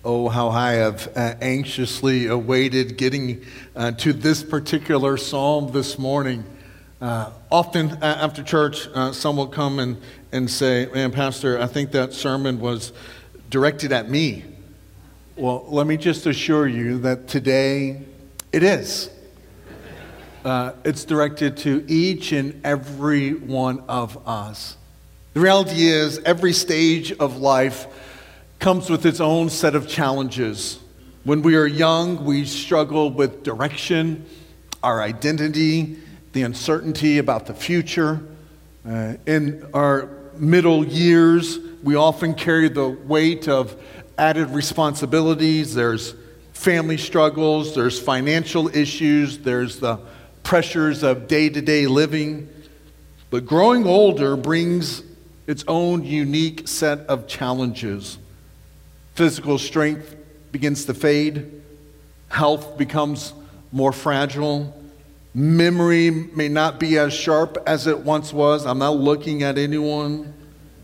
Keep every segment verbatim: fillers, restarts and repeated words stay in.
Oh, how I have uh, anxiously awaited getting uh, to this particular psalm this morning. Uh, often uh, after church, uh, some will come and, and say, man, Pastor, I think that sermon was directed at me. Well, let me just assure you that today it is. Uh, it's directed to each and every one of us. The reality is, every stage of life comes with its own set of challenges. When we are young, we struggle with direction, our identity, the uncertainty about the future. Uh, in our middle years, we often carry the weight of added responsibilities. There's family struggles, there's financial issues, there's the pressures of day-to-day living. But growing older brings its own unique set of challenges. Physical strength begins to fade. Health becomes more fragile. Memory may not be as sharp as it once was. I'm not looking at anyone.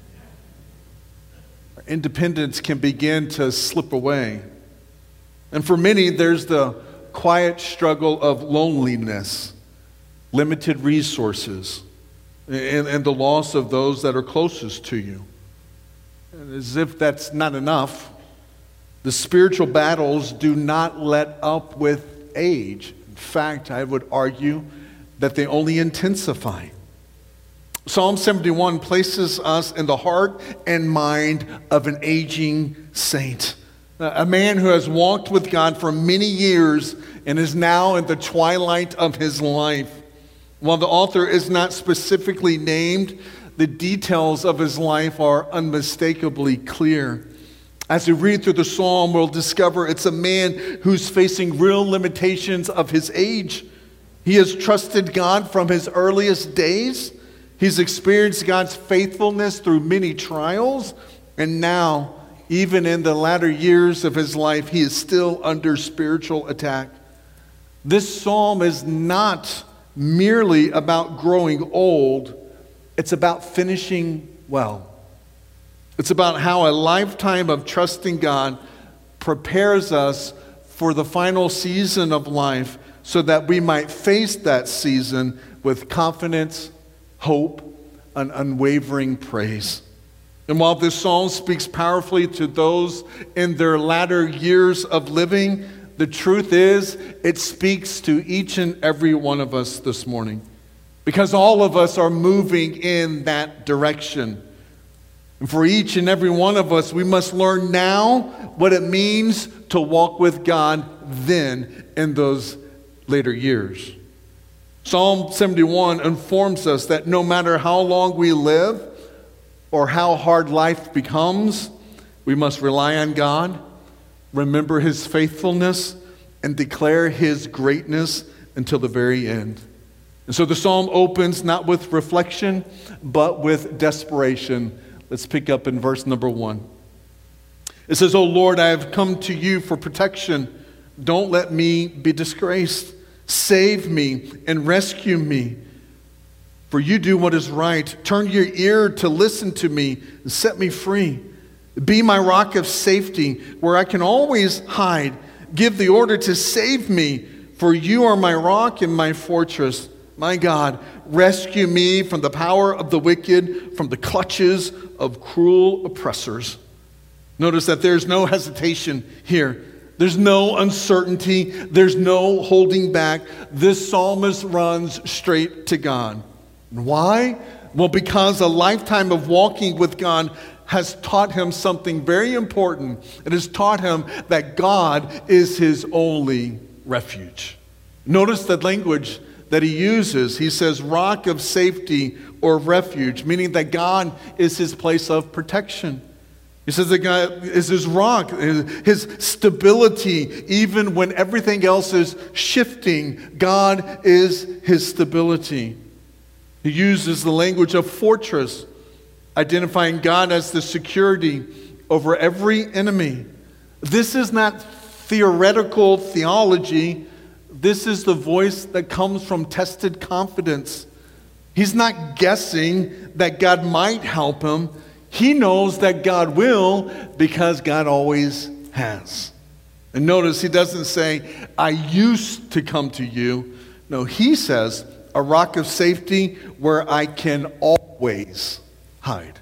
Independence can begin to slip away. And for many, there's the quiet struggle of loneliness, limited resources, and, and the loss of those that are closest to you. And as if that's not enough, the spiritual battles do not let up with age. In fact, I would argue that they only intensify. Psalm seventy-one places us in the heart and mind of an aging saint, a man who has walked with God for many years and is now in the twilight of his life. While the author is not specifically named, the details of his life are unmistakably clear. As we read through the psalm, we'll discover it's a man who's facing real limitations of his age. He has trusted God from his earliest days. He's experienced God's faithfulness through many trials. And now, even in the latter years of his life, he is still under spiritual attack. This psalm is not merely about growing old. It's about finishing well. It's about how a lifetime of trusting God prepares us for the final season of life so that we might face that season with confidence, hope, and unwavering praise. And while this psalm speaks powerfully to those in their latter years of living, the truth is it speaks to each and every one of us this morning, because all of us are moving in that direction. And for each and every one of us, we must learn now what it means to walk with God then in those later years. Psalm seventy-one informs us that no matter how long we live or how hard life becomes, we must rely on God, remember his faithfulness, and declare his greatness until the very end. And so the psalm opens not with reflection, but with desperation. Let's pick up in verse number one. It says, "O Lord, I have come to you for protection. Don't let me be disgraced. Save me and rescue me. For you do what is right. Turn your ear to listen to me and set me free. Be my rock of safety where I can always hide. Give the order to save me, for you are my rock and my fortress. My God, rescue me from the power of the wicked, from the clutches of cruel oppressors." Notice that there's no hesitation here. There's no uncertainty. There's no holding back. This psalmist runs straight to God. Why? Well, because a lifetime of walking with God has taught him something very important. It has taught him that God is his only refuge. Notice the language that he uses. He says rock of safety or refuge, meaning that God is his place of protection. He says that God is his rock, his stability. Even when everything else is shifting, God is his stability. He uses the language of fortress, identifying God as the security over every enemy. This is not theoretical theology. This is the voice that comes from tested confidence. He's not guessing that God might help him. He knows that God will, because God always has. And notice he doesn't say, I used to come to you. No, he says, a rock of safety where I can always hide.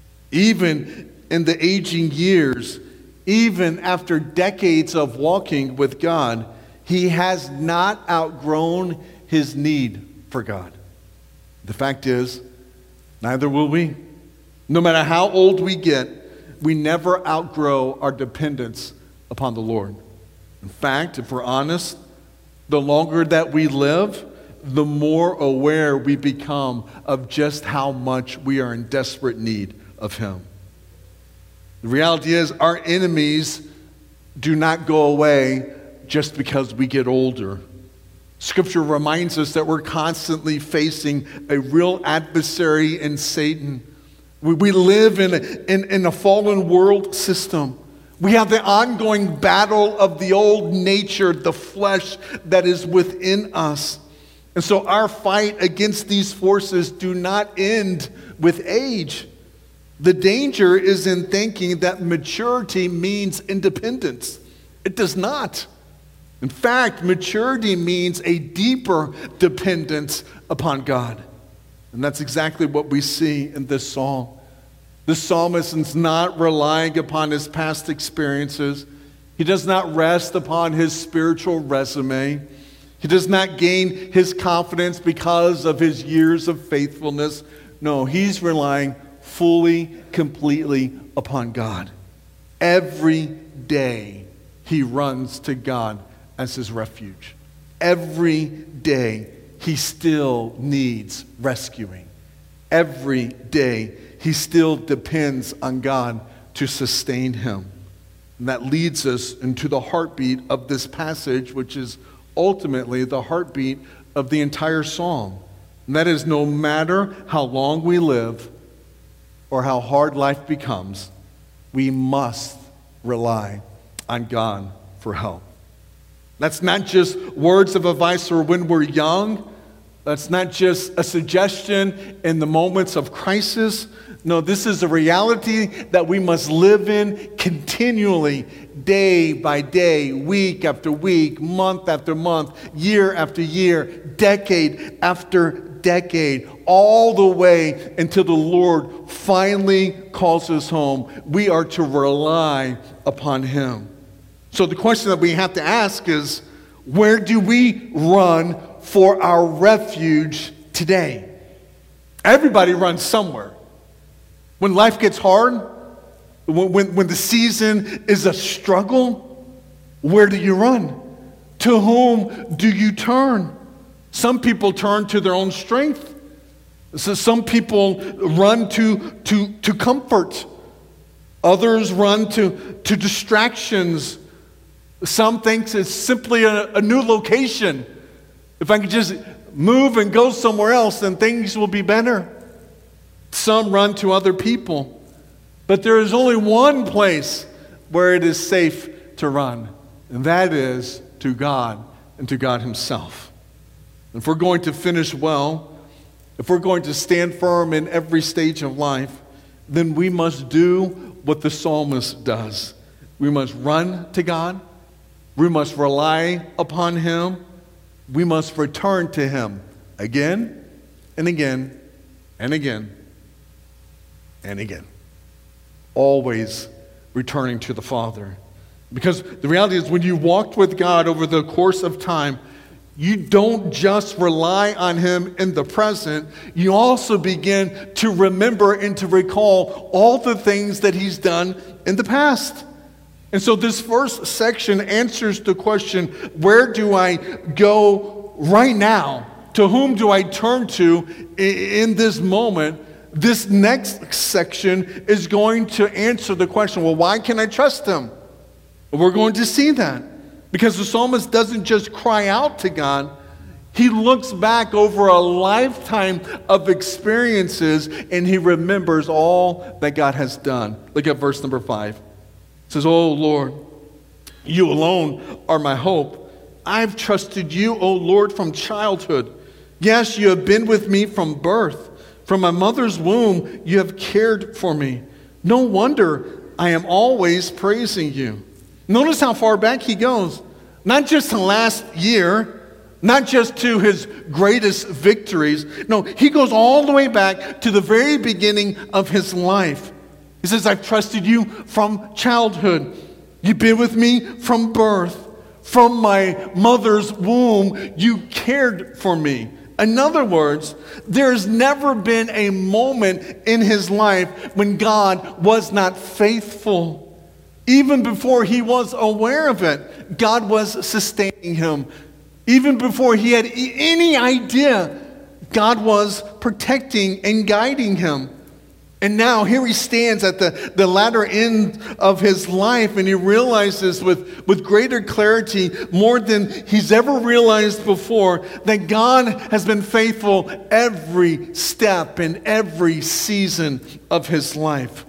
Even in the aging years, even after decades of walking with God, he has not outgrown his need for God. The fact is, neither will we. No matter how old we get, we never outgrow our dependence upon the Lord. In fact, if we're honest, the longer that we live, the more aware we become of just how much we are in desperate need of him. The reality is, our enemies do not go away just because we get older. Scripture reminds us that we're constantly facing a real adversary in Satan. We, we live in a, in, in a fallen world system. We have the ongoing battle of the old nature, the flesh that is within us. And so our fight against these forces do not end with age. The danger is in thinking that maturity means independence. It does not. In fact, maturity means a deeper dependence upon God. And that's exactly what we see in this psalm. The psalmist is not relying upon his past experiences. He does not rest upon his spiritual resume. He does not gain his confidence because of his years of faithfulness. No, he's relying fully, completely upon God. Every day he runs to God as his refuge. Every day he still needs rescuing. Every day he still depends on God to sustain him. And that leads us into the heartbeat of this passage, which is ultimately the heartbeat of the entire psalm. And that is, no matter how long we live or how hard life becomes, we must rely on God for help. That's not just words of advice for when we're young. That's not just a suggestion in the moments of crisis. No, this is a reality that we must live in continually, day by day, week after week, month after month, year after year, decade after decade, all the way until the Lord finally calls us home. We are to rely upon him. So the question that we have to ask is, where do we run for our refuge today? Everybody runs somewhere. When life gets hard, when, when, when the season is a struggle, where do you run? To whom do you turn? Some people turn to their own strength. So some people run to, to, to comfort. Others run to, to distractions. Some think it's simply a, a new location. If I could just move and go somewhere else, then things will be better. Some run to other people. But there is only one place where it is safe to run, and that is to God and to God himself. If we're going to finish well, if we're going to stand firm in every stage of life, then we must do what the psalmist does. We must run to God. We must rely upon him. We must return to him again and again and again and again. Always returning to the Father. Because the reality is, when you walked with God over the course of time, you don't just rely on him in the present, you also begin to remember and to recall all the things that he's done in the past. And so this first section answers the question, where do I go right now? To whom do I turn to in this moment? This next section is going to answer the question, well, why can I trust him? We're going to see that. Because the psalmist doesn't just cry out to God. He looks back over a lifetime of experiences and he remembers all that God has done. Look at verse number five. It says, "Oh Lord, you alone are my hope. I've trusted you, O Lord, from childhood. Yes, you have been with me from birth. From my mother's womb, you have cared for me. No wonder I am always praising you. Notice how far back he goes. Not just to last year, not just to his greatest victories. No, he goes all the way back to the very beginning of his life. He says, I've trusted you from childhood. You've been with me from birth. From my mother's womb, you cared for me. In other words, there's never been a moment in his life when God was not faithful. Even before he was aware of it, God was sustaining him. Even before he had any idea, God was protecting and guiding him. And now here he stands at the, the latter end of his life, and he realizes with, with greater clarity, more than he's ever realized before, that God has been faithful every step in every season of his life.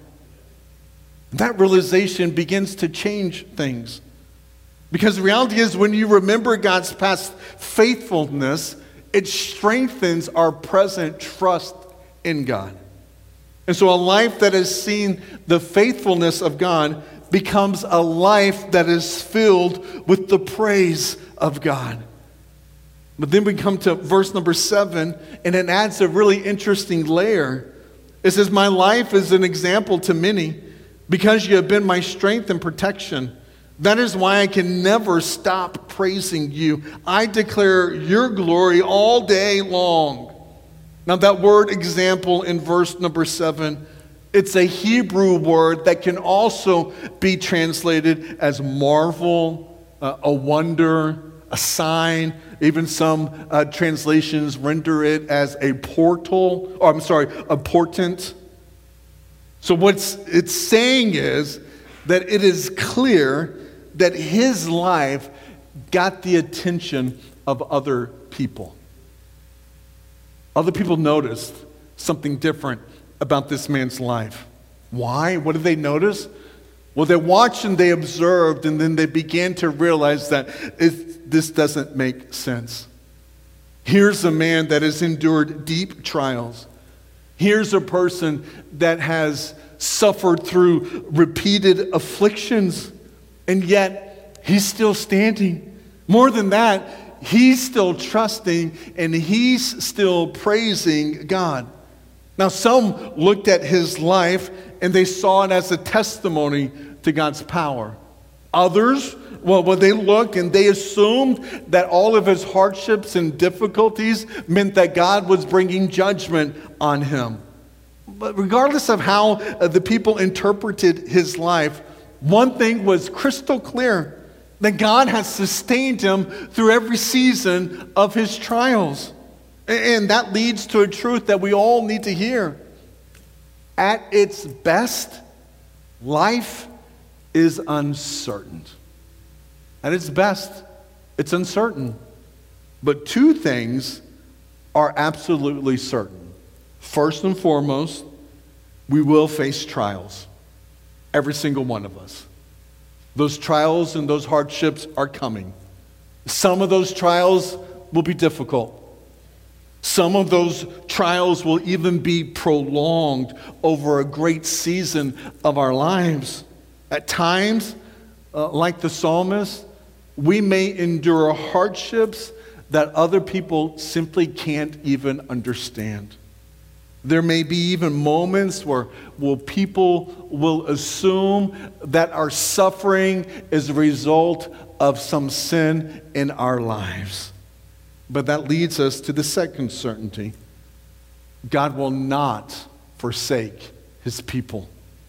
That realization begins to change things. Because the reality is, when you remember God's past faithfulness, it strengthens our present trust in God. And so a life that has seen the faithfulness of God becomes a life that is filled with the praise of God. But then we come to verse number seven, and it adds a really interesting layer. It says, my life is an example to many, because you have been my strength and protection. That is why I can never stop praising you. I declare your glory all day long. Now that word example in verse number seven, it's a Hebrew word that can also be translated as marvel, uh, a wonder, a sign. Even some uh, translations render it as a portal, or I'm sorry, a portent. So what it's saying is that it is clear that his life got the attention of other people. Other people noticed something different about this man's life. Why? What did they notice? Well, they watched and they observed, and then they began to realize that it, this doesn't make sense. Here's a man that has endured deep trials. Here's a person that has suffered through repeated afflictions, and yet he's still standing. More than that, he's still trusting and he's still praising God. Now, some looked at his life and they saw it as a testimony to God's power. Others, well, when they looked and they assumed that all of his hardships and difficulties meant that God was bringing judgment on him. But regardless of how uh, the people interpreted his life, one thing was crystal clear: that God has sustained him through every season of his trials. And that leads to a truth that we all need to hear. At its best, life is uncertain. At its best, it's uncertain. But two things are absolutely certain. First and foremost, we will face trials. Every single one of us. Those trials and those hardships are coming. Some of those trials will be difficult. Some of those trials will even be prolonged over a great season of our lives. At times, uh, like the psalmist, we may endure hardships that other people simply can't even understand. There may be even moments where, where people will assume that our suffering is a result of some sin in our lives. But that leads us to the second certainty. God will not forsake his people.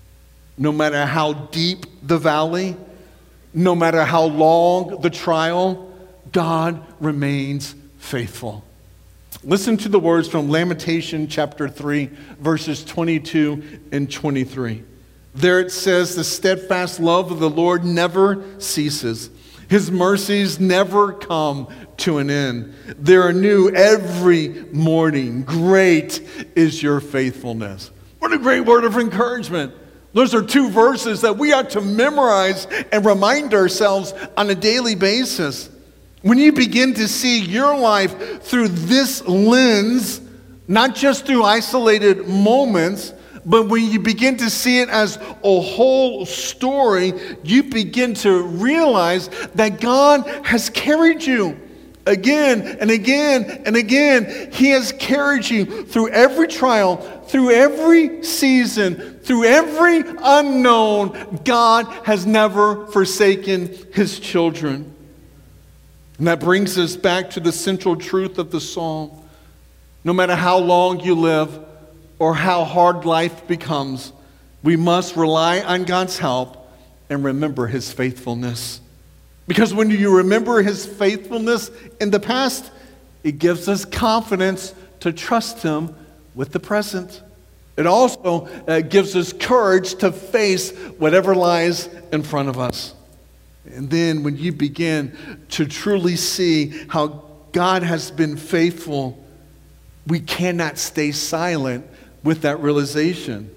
No matter how deep the valley, no matter how long the trial, God remains faithful. Listen to the words from Lamentation chapter three, verses twenty-two and twenty-three. There it says, the steadfast love of the Lord never ceases. His mercies never come to an end. They are new every morning. Great is your faithfulness. What a great word of encouragement. Those are two verses that we ought to memorize and remind ourselves on a daily basis. When you begin to see your life through this lens, not just through isolated moments, But when you begin to see it as a whole story, you begin to realize that God has carried you again and again and again. He has carried you through every trial, through every season, through every unknown. God has never forsaken his children. And that brings us back to the central truth of the psalm. No matter how long you live or how hard life becomes, we must rely on God's help and remember his faithfulness. Because when you remember his faithfulness in the past, it gives us confidence to trust him with the present. It also uh, gives us courage to face whatever lies in front of us. And then when you begin to truly see how God has been faithful, we cannot stay silent with that realization.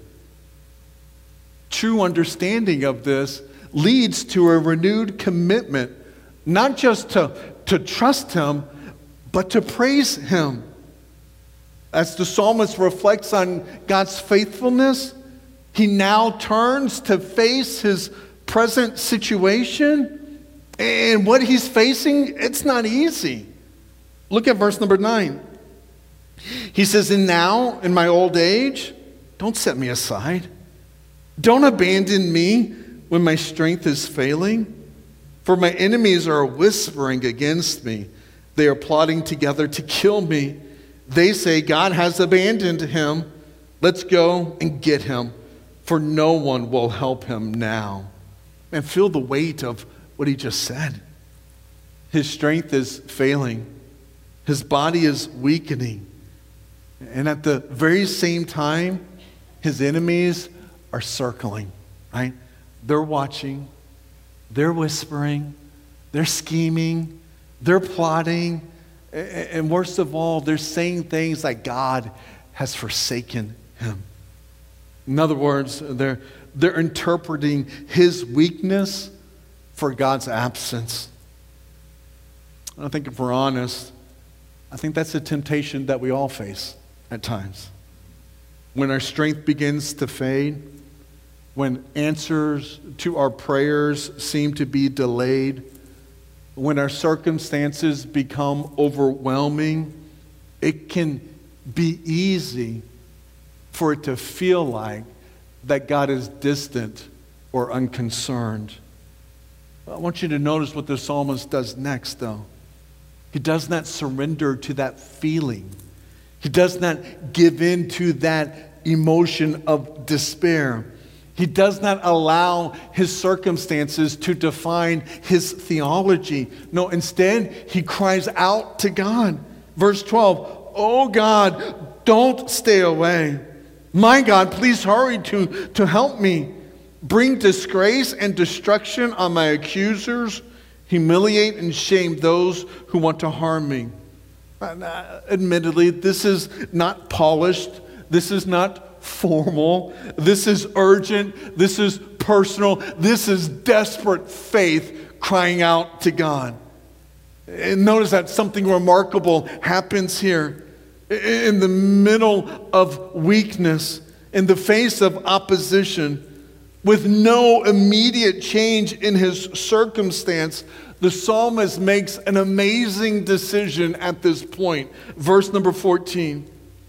True understanding of this leads to a renewed commitment, not just to, to trust him, but to praise him. As the psalmist reflects on God's faithfulness, he now turns to face his present situation. And what he's facing, it's not easy. Look at verse number nine. He says, "And now, in my old age, don't set me aside. Don't abandon me when my strength is failing. For my enemies are whispering against me. They are plotting together to kill me. They say, 'God has abandoned him. Let's go and get him, for no one will help him now.'" And feel the weight of what he just said. His strength is failing. His body is weakening. And at the very same time, his enemies are circling, right? They're watching. They're whispering. They're scheming. They're plotting. And worst of all, they're saying things like God has forsaken him. In other words, they're, they're interpreting his weakness for God's absence. I think if we're honest, I think that's a temptation that we all face at times. When our strength begins to fade, when answers to our prayers seem to be delayed, when our circumstances become overwhelming, it can be easy for it to feel like that God is distant or unconcerned. I want you to notice what the psalmist does next, though. He does not surrender to that feeling. He does not give in to that emotion of despair. He does not allow his circumstances to define his theology. No, instead, he cries out to God. Verse twelve, "Oh God, don't stay away. My God, please hurry to, to help me. Bring disgrace and destruction on my accusers. Humiliate and shame those who want to harm me." Uh, admittedly, this is not polished. This is not formal. This is urgent. This is personal. This is desperate faith crying out to God. And notice that something remarkable happens here. In the middle of weakness, in the face of opposition, with no immediate change in his circumstance, the psalmist makes an amazing decision at this point. Verse number fourteen.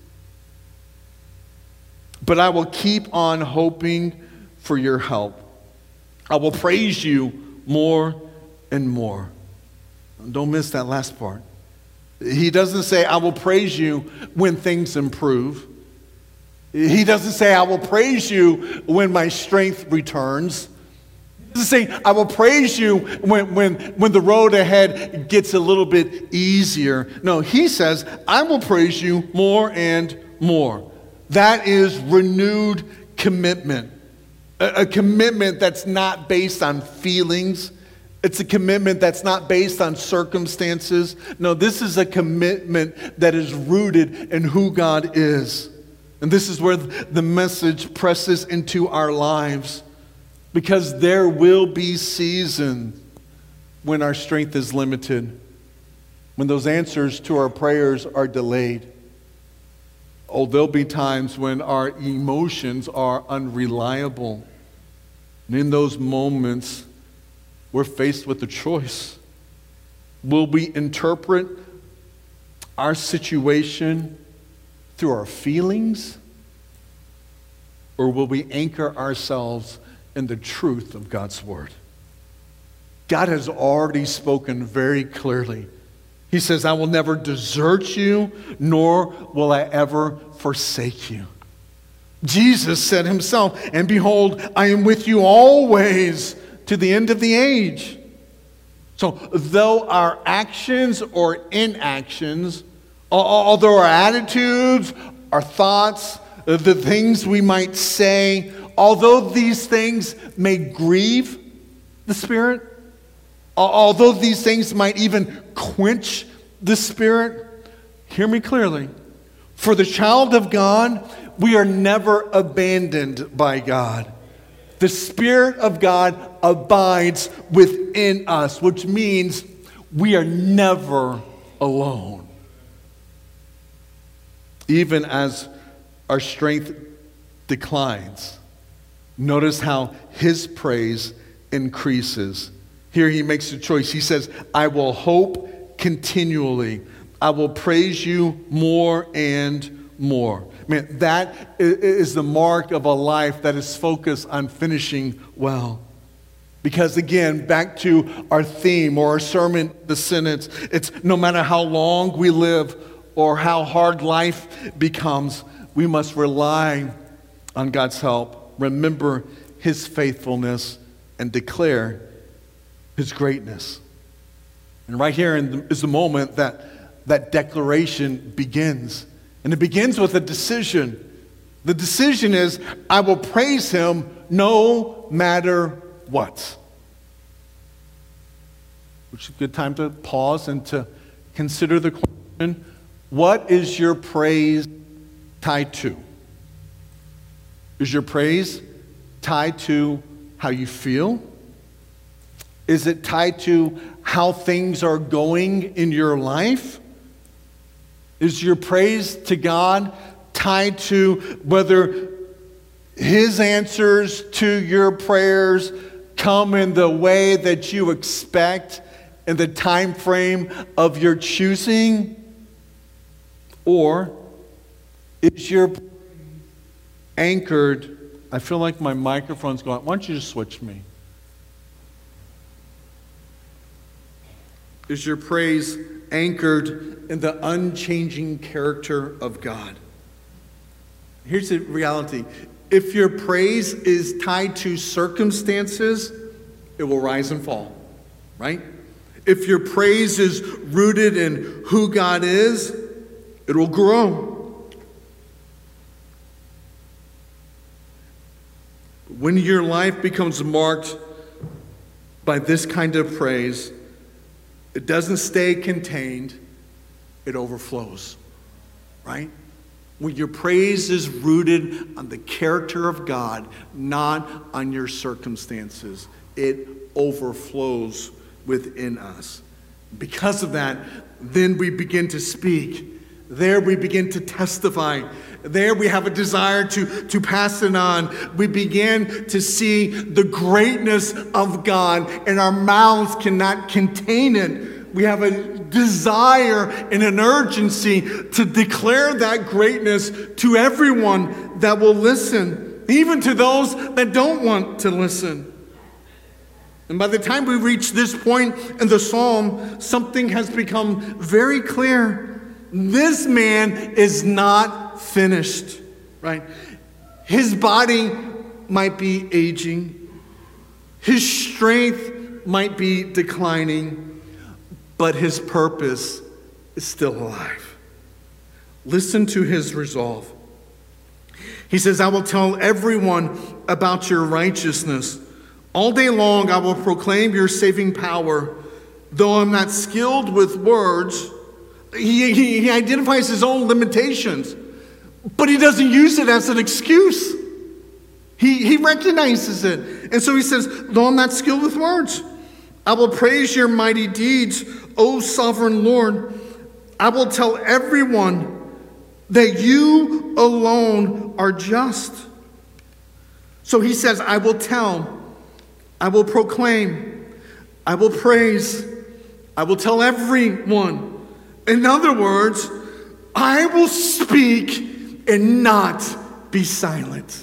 "But I will keep on hoping for your help. I will praise you more and more." Don't miss that last part. He doesn't say, "I will praise you when things improve." He doesn't say, "I will praise you when my strength returns." He doesn't say, "I will praise you when, when, when the road ahead gets a little bit easier." No, he says, "I will praise you more and more." That is renewed commitment. A, a commitment that's not based on feelings. It's a commitment that's not based on circumstances. No, this is a commitment that is rooted in who God is. And this is where the message presses into our lives. Because there will be seasons when our strength is limited, when those answers to our prayers are delayed. Oh, there'll be times when our emotions are unreliable. And in those moments, we're faced with a choice. Will we interpret our situation through our feelings? Or will we anchor ourselves in the truth of God's word? God has already spoken very clearly. He says, I will never desert you, nor will I ever forsake you. Jesus said himself, and behold, I am with you always to the end of the age. So though our actions or inactions, although our attitudes, our thoughts, the things we might say, although these things may grieve the Spirit, although these things might even quench the Spirit, hear me clearly. For the child of God, we are never abandoned by God. The Spirit of God abides within us, which means we are never alone. Even as our strength declines, notice how his praise increases. Here he makes a choice. He says, I will hope continually. I will praise you more and more. Man, that is the mark of a life that is focused on finishing well. Because again, back to our theme or our sermon, the sentence, it's no matter how long we live or how hard life becomes, we must rely on God's help, remember his faithfulness, and declare his greatness. And right here is the moment that that declaration begins. And it begins with a decision. The decision is, I will praise him no matter what. Which is a good time to pause and to consider the question, what is your praise tied to? Is your praise tied to how you feel? Is it tied to how things are going in your life? Is your praise to God tied to whether his answers to your prayers come in the way that you expect in the time frame of your choosing? Or is your anchored, I feel like my microphone's going, why don't you just switch me? Is your praise anchored in the unchanging character of God? Here's the reality. If your praise is tied to circumstances, it will rise and fall, right? If your praise is rooted in who God is, it will grow. When your life becomes marked by this kind of praise, it doesn't stay contained, it overflows, right? When your praise is rooted on the character of God, not on your circumstances, it overflows within us. Because of that, then we begin to speak. There we begin to testify. There we have a desire to, to pass it on. We begin to see the greatness of God, and our mouths cannot contain it. We have a desire and an urgency to declare that greatness to everyone that will listen, even to those that don't want to listen. And by the time we reach this point in the psalm, something has become very clear. This man is not finished, right? His body might be aging. His strength might be declining, but his purpose is still alive. Listen to his resolve. He says, I will tell everyone about your righteousness. All day long I will proclaim your saving power. Though I'm not skilled with words, he, he, he identifies his own limitations, but he doesn't use it as an excuse. He, he recognizes it. And so he says, though I'm not skilled with words, I will praise your mighty deeds, O sovereign Lord. I will tell everyone that you alone are just. So he says, I will tell, I will proclaim, I will praise, I will tell everyone. In other words, I will speak and not be silent.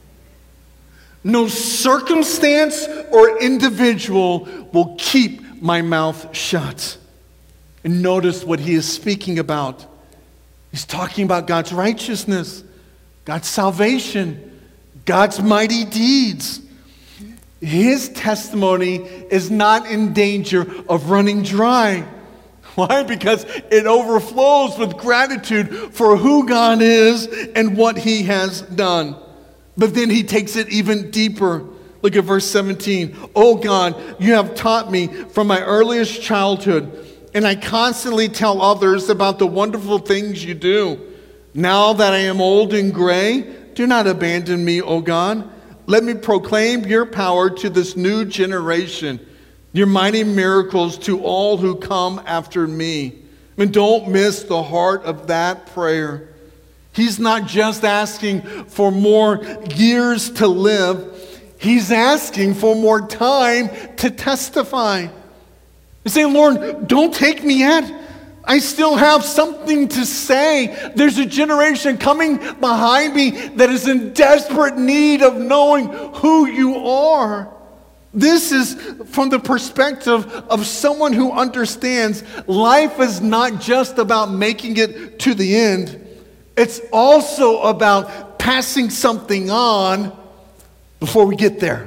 No circumstance or individual will keep my mouth shut. And notice what he is speaking about. He's talking about God's righteousness, God's salvation, God's mighty deeds. His testimony is not in danger of running dry. Why? Because it overflows with gratitude for who God is and what he has done. But then he takes it even deeper. Look at verse seventeen. Oh God, you have taught me from my earliest childhood, and I constantly tell others about the wonderful things you do. Now that I am old and gray, do not abandon me, O God. Let me proclaim your power to this new generation, your mighty miracles to all who come after me. And don't miss the heart of that prayer. He's not just asking for more years to live. He's asking for more time to testify. He's saying, Lord, don't take me yet. I still have something to say. There's a generation coming behind me that is in desperate need of knowing who you are. This is from the perspective of someone who understands life is not just about making it to the end. It's also about passing something on before we get there.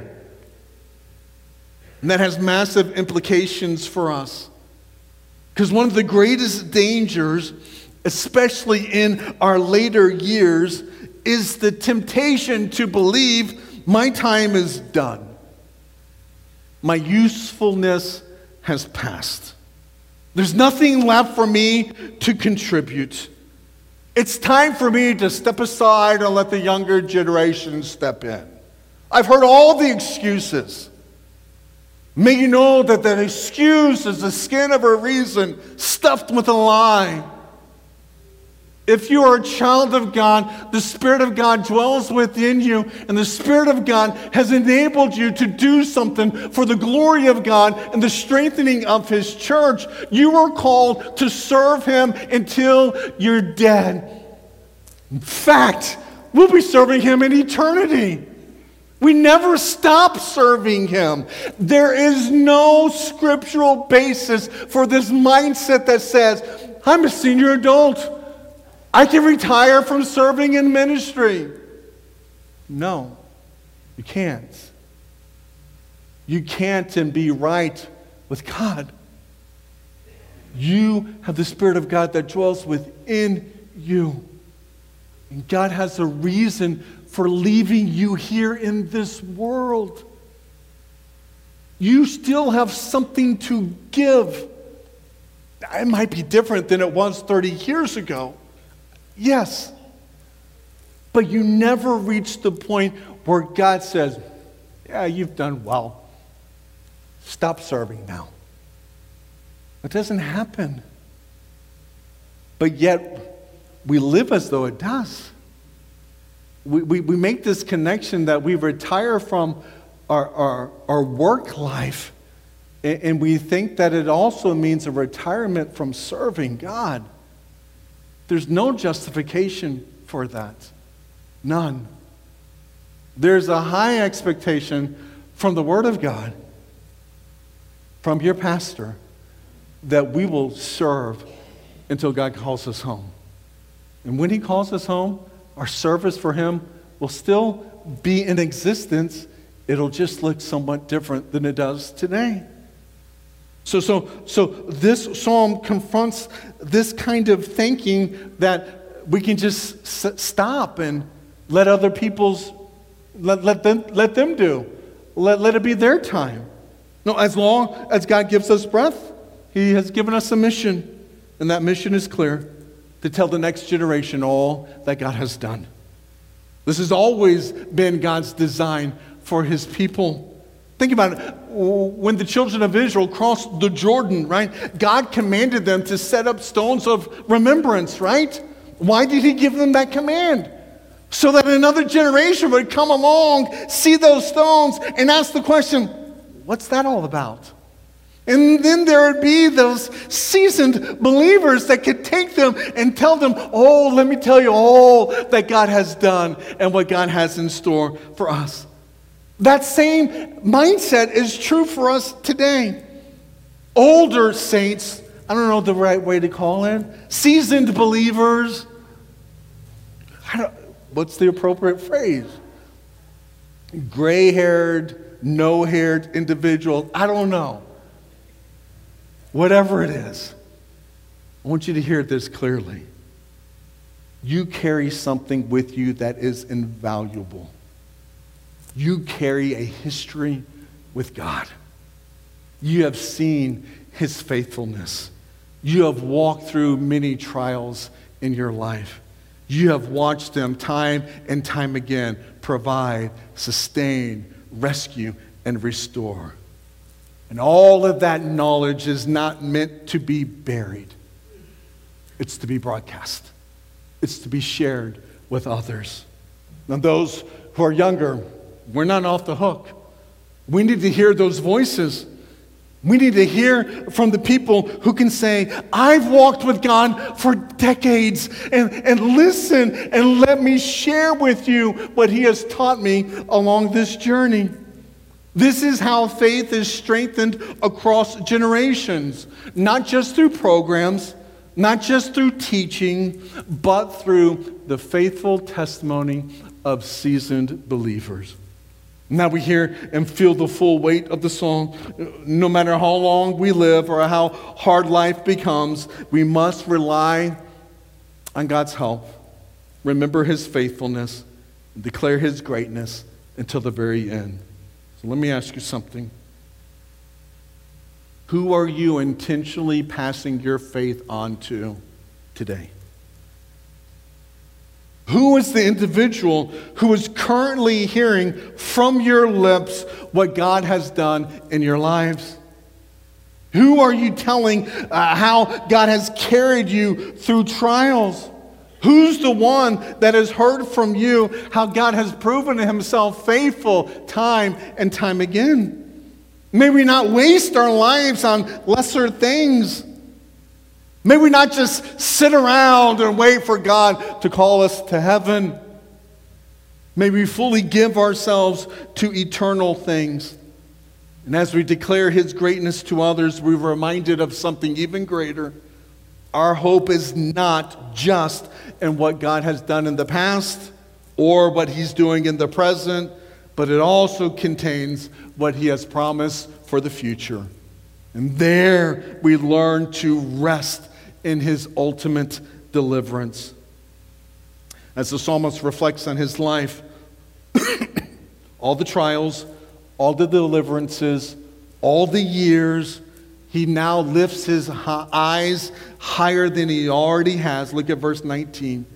And that has massive implications for us. Because one of the greatest dangers, especially in our later years, is the temptation to believe my time is done. My usefulness has passed. There's nothing left for me to contribute. It's time for me to step aside and let the younger generation step in. I've heard all the excuses. May you know that that excuse is the skin of a reason stuffed with a lie. If you are a child of God, the Spirit of God dwells within you, and the Spirit of God has enabled you to do something for the glory of God and the strengthening of His church. You are called to serve Him until you're dead. In fact, we'll be serving Him in eternity. We never stop serving Him. There is no scriptural basis for this mindset that says, I'm a senior adult. I can retire from serving in ministry. No, you can't. You can't and be right with God. You have the Spirit of God that dwells within you. And God has a reason for leaving you here in this world. You still have something to give. It might be different than it was thirty years ago. Yes. But you never reach the point where God says, yeah, you've done well. Stop serving now. It doesn't happen. But yet, we live as though it does. We, we, we make this connection that we retire from our, our, our work life, and, and we think that it also means a retirement from serving God. There's no justification for that. None. There's a high expectation from the Word of God, from your pastor, that we will serve until God calls us home. And when He calls us home, our service for Him will still be in existence. It'll just look somewhat different than it does today. So, so, so this psalm confronts this kind of thinking that we can just s- stop and let other people's, let, let them let them do. Let, let it be their time. No, as long as God gives us breath, He has given us a mission. And that mission is clear: to tell the next generation all that God has done. This has always been God's design for His people. Think about it. When the children of Israel crossed the Jordan, right? God commanded them to set up stones of remembrance, right? Why did he give them that command? So that another generation would come along, see those stones, and ask the question, what's that all about? And then there would be those seasoned believers that could take them and tell them, oh, let me tell you all that God has done and what God has in store for us. That same mindset is true for us today. Older saints, I don't know the right way to call it, seasoned believers, I don't, what's the appropriate phrase? Gray-haired, no-haired individual, I don't know. Whatever it is, I want you to hear this clearly. You carry something with you that is invaluable. You carry a history with God. You have seen his faithfulness. You have walked through many trials in your life. You have watched him time and time again provide, sustain, rescue, and restore. And all of that knowledge is not meant to be buried. It's to be broadcast. It's to be shared with others. Now, those who are younger, we're not off the hook. We need to hear those voices. We need to hear from the people who can say, I've walked with God for decades, and, and listen and let me share with you what he has taught me along this journey. This is how faith is strengthened across generations, not just through programs, not just through teaching, but through the faithful testimony of seasoned believers. Now we hear and feel the full weight of the song. No matter how long we live or how hard life becomes, we must rely on God's help, remember his faithfulness, and declare his greatness until the very end. So let me ask you something. Who are you intentionally passing your faith on to today? Who is the individual who is currently hearing from your lips what God has done in your lives? Who are you telling uh, how God has carried you through trials? Who's the one that has heard from you how God has proven himself faithful time and time again? May we not waste our lives on lesser things. May we not just sit around and wait for God to call us to heaven. May we fully give ourselves to eternal things. And as we declare his greatness to others, we're reminded of something even greater. Our hope is not just in what God has done in the past or what he's doing in the present, but it also contains what he has promised for the future. And there we learn to rest in his ultimate deliverance. As the psalmist reflects on his life, all the trials, all the deliverances, all the years, he now lifts his eyes higher than he already has. Look at verse nineteen.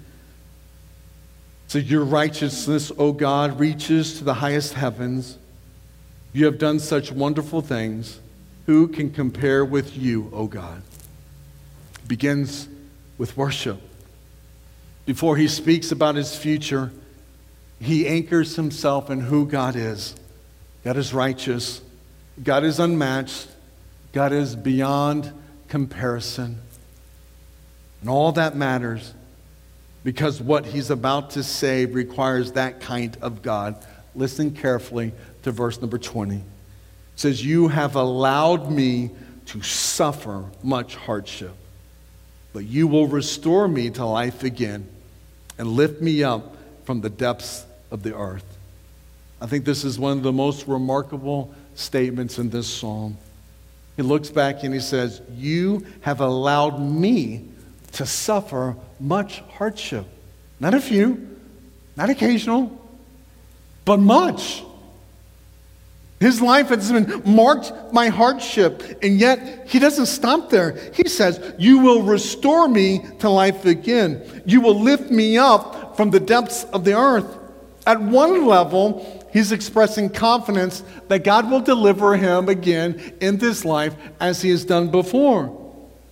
So your righteousness, O God, reaches to the highest heavens. You have done such wonderful things. Who can compare with you, O God? It begins with worship. Before he speaks about his future, he anchors himself in who God is. God is righteous. God is unmatched. God is beyond comparison. And all that matters because what he's about to say requires that kind of God. Listen carefully to verse number twenty. It says, you have allowed me to suffer much hardship, but you will restore me to life again and lift me up from the depths of the earth. I think this is one of the most remarkable statements in this psalm. He looks back and he says, you have allowed me to suffer much hardship. Not a few, not occasional, but much. His life has been marked by hardship, and yet he doesn't stop there. He says, you will restore me to life again. You will lift me up from the depths of the earth. At one level, he's expressing confidence that God will deliver him again in this life as he has done before.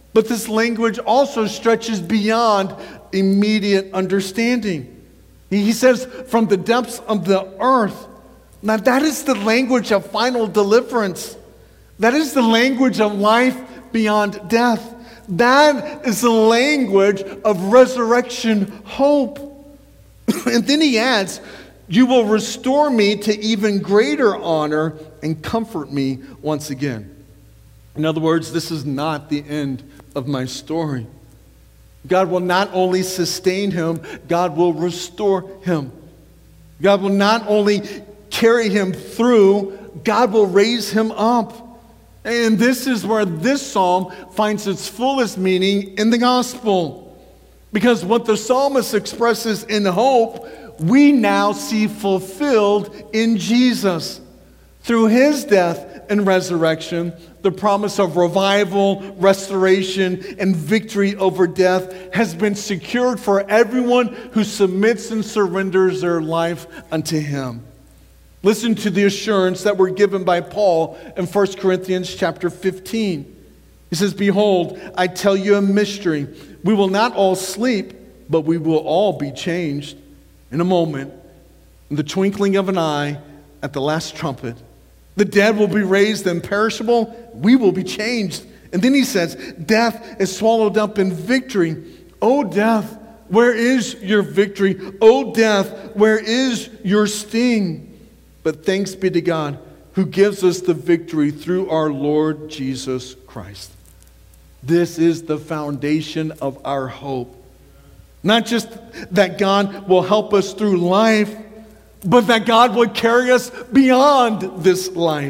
But this language also stretches beyond immediate understanding. He says, from the depths of the earth. Now that is the language of final deliverance. That is the language of life beyond death. That is the language of resurrection hope. And then he adds, you will restore me to even greater honor and comfort me once again. In other words, this is not the end of my story. God will not only sustain him, God will restore him. God will not only carry him through, God will raise him up. And this is where this psalm finds its fullest meaning in the gospel. Because what the psalmist expresses in hope, we now see fulfilled in Jesus. Through his death and resurrection, the promise of revival, restoration, and victory over death has been secured for everyone who submits and surrenders their life unto him. Listen to the assurance that we're given by Paul in First Corinthians chapter fifteen. He says, behold, I tell you a mystery. We will not all sleep, but we will all be changed in a moment, in the twinkling of an eye, at the last trumpet. The dead will be raised imperishable. We will be changed. And then he says, death is swallowed up in victory. O death, where is your victory? O death, where is your sting? But thanks be to God who gives us the victory through our Lord Jesus Christ. This is the foundation of our hope. Not just that God will help us through life, but that God will carry us beyond this life.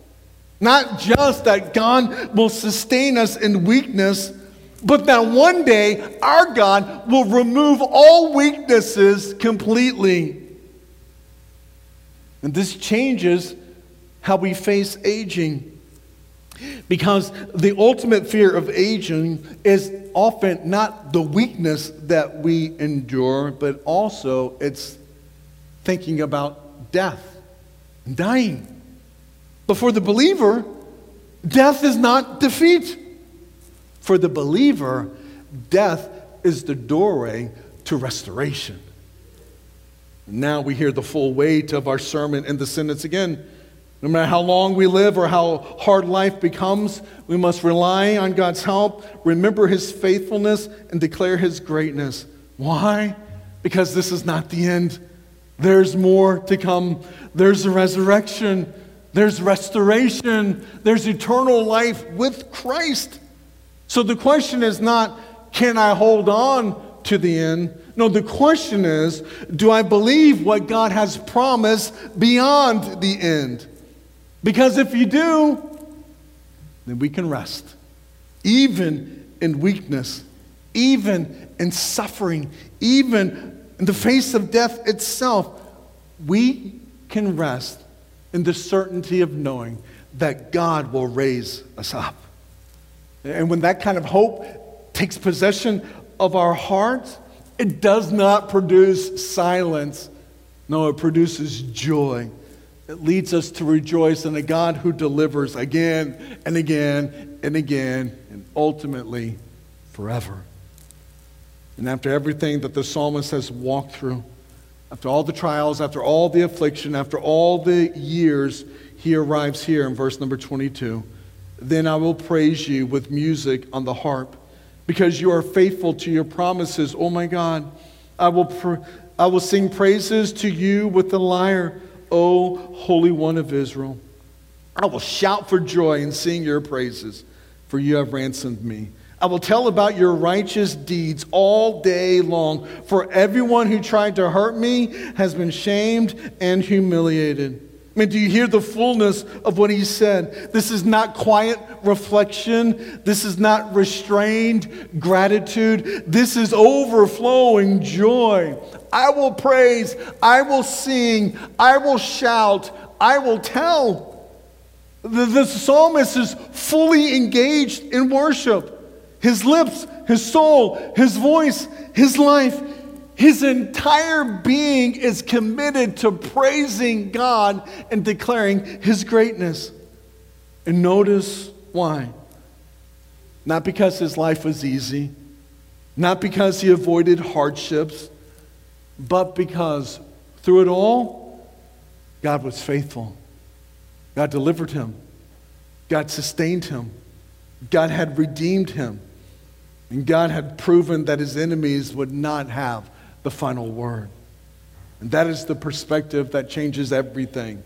Not just that God will sustain us in weakness, but that one day our God will remove all weaknesses completely. And this changes how we face aging. Because the ultimate fear of aging is often not the weakness that we endure, but also it's thinking about death and dying. But for the believer, death is not defeat. For the believer, death is the doorway to restoration. Now we hear the full weight of our sermon in the sentence again. No matter how long we live or how hard life becomes, we must rely on God's help, remember his faithfulness, and declare his greatness. Why? Because this is not the end. There's more to come. There's a resurrection. There's restoration. There's eternal life with Christ. So the question is not, can I hold on to the end? No, the question is, do I believe what God has promised beyond the end? Because if you do, then we can rest. Even in weakness, even in suffering, even in the face of death itself, we can rest in the certainty of knowing that God will raise us up. And when that kind of hope takes possession of our hearts, it does not produce silence. No, it produces joy. It leads us to rejoice in a God who delivers again and again and again and ultimately forever. And after everything that the psalmist has walked through, after all the trials, after all the affliction, after all the years, he arrives here in verse number twenty-two. Then I will praise you with music on the harp, because you are faithful to your promises, oh my God. I will pr- I will sing praises to you with the lyre, O Holy One of Israel. I will shout for joy and sing your praises, for you have ransomed me. I will tell about your righteous deeds all day long, for everyone who tried to hurt me has been shamed and humiliated. I mean, do you hear the fullness of what he said? This is not quiet reflection. This is not restrained gratitude. This is overflowing joy. I will praise. I will sing. I will shout. I will tell. The, the psalmist is fully engaged in worship. His lips, his soul, his voice, his life, his entire being is committed to praising God and declaring his greatness. And notice why. Not because his life was easy, not because he avoided hardships, but because through it all, God was faithful. God delivered him. God sustained him. God had redeemed him. And God had proven that his enemies would not have the final word. And that is the perspective that changes everything.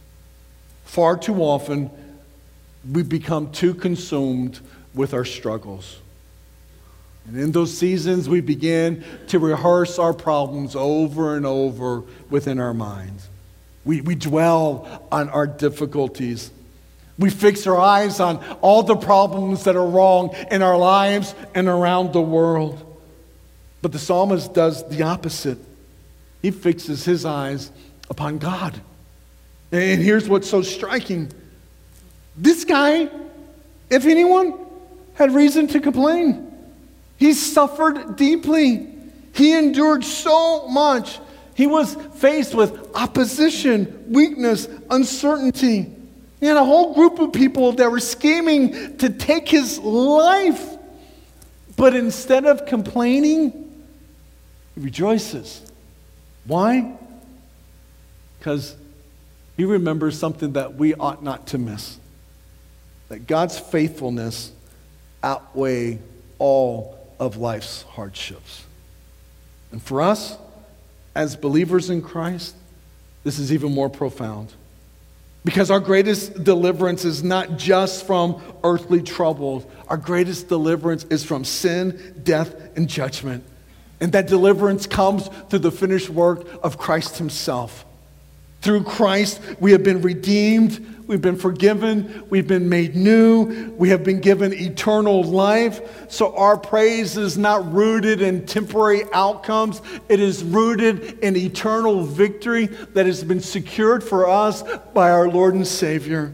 Far too often, we become too consumed with our struggles. And in those seasons, we begin to rehearse our problems over and over within our minds. We, we dwell on our difficulties. We fix our eyes on all the problems that are wrong in our lives and around the world. But the psalmist does the opposite. He fixes his eyes upon God. And here's what's so striking. This guy, if anyone, had reason to complain. He suffered deeply. He endured so much. He was faced with opposition, weakness, uncertainty. He had a whole group of people that were scheming to take his life. But instead of complaining, he rejoices. Why? Because he remembers something that we ought not to miss. That God's faithfulness outweigh all of life's hardships. And for us, as believers in Christ, this is even more profound. Because our greatest deliverance is not just from earthly troubles. Our greatest deliverance is from sin, death, and judgment. And that deliverance comes through the finished work of Christ himself. Through Christ, we have been redeemed, we've been forgiven, we've been made new, we have been given eternal life. So our praise is not rooted in temporary outcomes. It is rooted in eternal victory that has been secured for us by our Lord and Savior.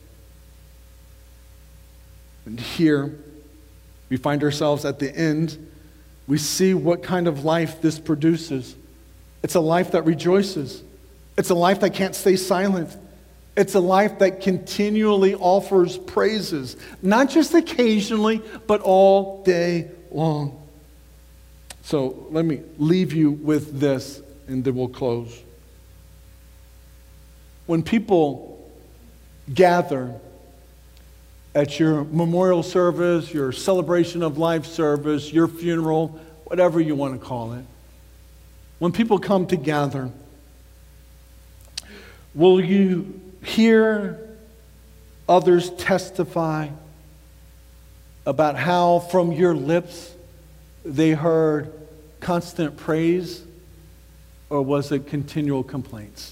And here, we find ourselves at the end. We see what kind of life this produces. It's a life that rejoices. It's a life that can't stay silent. It's a life that continually offers praises, not just occasionally, but all day long. So let me leave you with this, and then we'll close. When people gather at your memorial service, your celebration of life service, your funeral, whatever you want to call it, when people come together, will you hear others testify about how from your lips they heard constant praise, or was it continual complaints?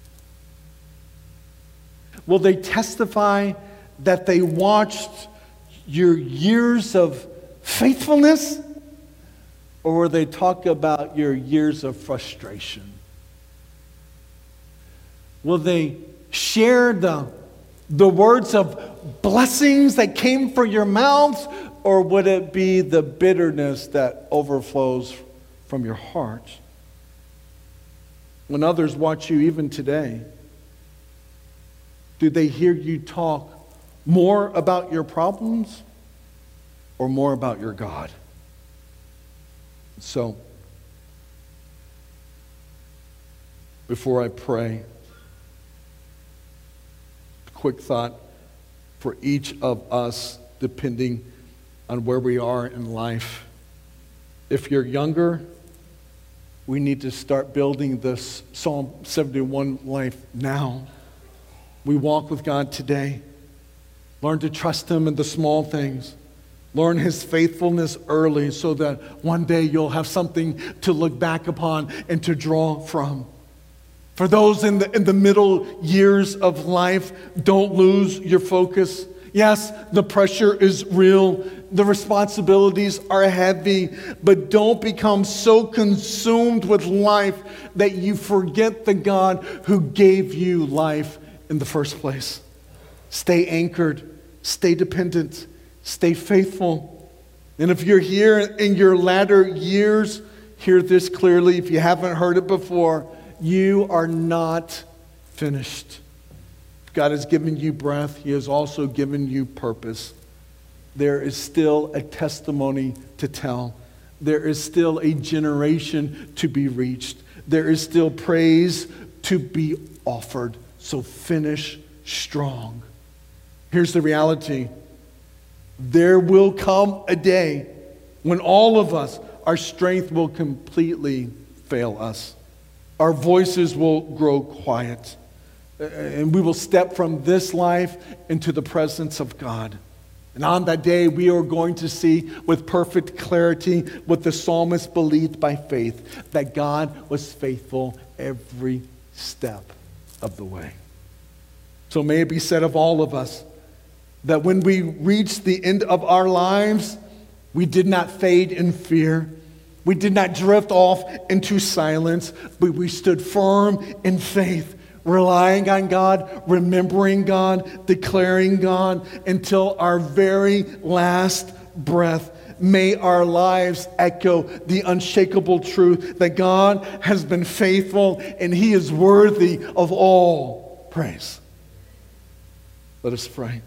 Will they testify that they watched your years of faithfulness, or will they talk about your years of frustration? Will they share the, the words of blessings that came from your mouths, or would it be the bitterness that overflows from your heart? When others watch you even today, do they hear you talk more about your problems or more about your God? So, before I pray, quick thought for each of us, depending on where we are in life. If you're younger, we need to start building this Psalm seventy-one life now. We walk with God today. Learn to trust Him in the small things. Learn His faithfulness early so that one day you'll have something to look back upon and to draw from. For those in the, in the middle years of life, don't lose your focus. Yes, the pressure is real. The responsibilities are heavy, but don't become so consumed with life that you forget the God who gave you life in the first place. Stay anchored, stay dependent, stay faithful. And if you're here in your latter years, hear this clearly. If you haven't heard it before, you are not finished. God has given you breath. He has also given you purpose. there is still a testimony to tell. There is still a generation to be reached. There is still praise to be offered. So finish strong. Here's the reality. There will come a day when all of us, our strength will completely fail us. Our voices will grow quiet. And we will step from this life into the presence of God. And on that day, we are going to see with perfect clarity what the psalmist believed by faith, that God was faithful every step of the way. So may it be said of all of us that when we reach the end of our lives, we did not fade in fear. We did not drift off into silence, but we stood firm in faith, relying on God, remembering God, declaring God until our very last breath. May our lives echo the unshakable truth that God has been faithful and He is worthy of all praise. Let us pray.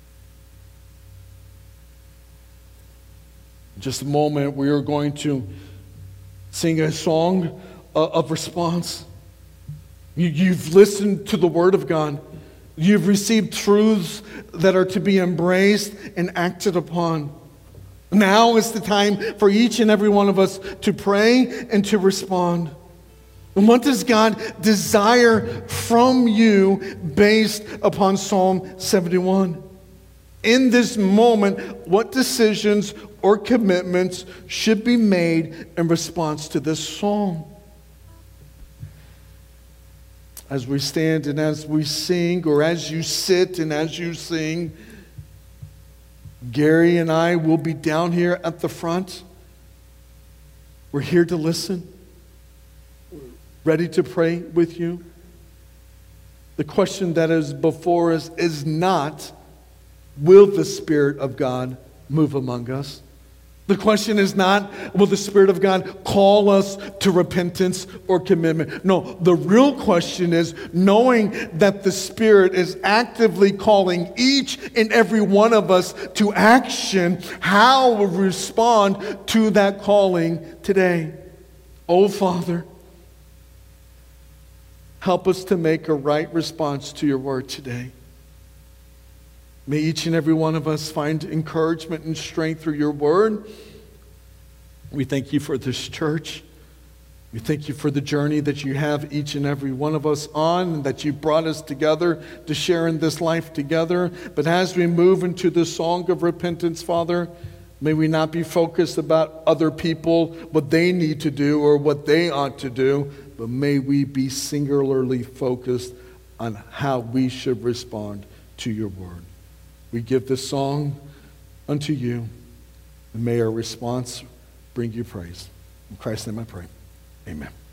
In just a moment, we are going to sing a song of response. You, you've listened to the Word of God. You've received truths that are to be embraced and acted upon. Now is the time for each and every one of us to pray and to respond. And what does God desire from you based upon Psalm seventy-one? In this moment, what decisions or commitments should be made in response to this song? As we stand and as we sing, or as you sit and as you sing, Gary and I will be down here at the front. We're here to listen, ready to pray with you. The question that is before us is not, will the Spirit of God move among us? The question is not, will the Spirit of God call us to repentance or commitment? No, the real question is, knowing that the Spirit is actively calling each and every one of us to action, how will we respond to that calling today? Oh, Father, help us to make a right response to your word today. May each and every one of us find encouragement and strength through your word. We thank you for this church. We thank you for the journey that you have each and every one of us on, and that you brought us together to share in this life together. But as we move into the song of repentance, Father, may we not be focused about other people, what they need to do or what they ought to do, but may we be singularly focused on how we should respond to your word. We give this song unto you, and may our response bring you praise. In Christ's name I pray. Amen.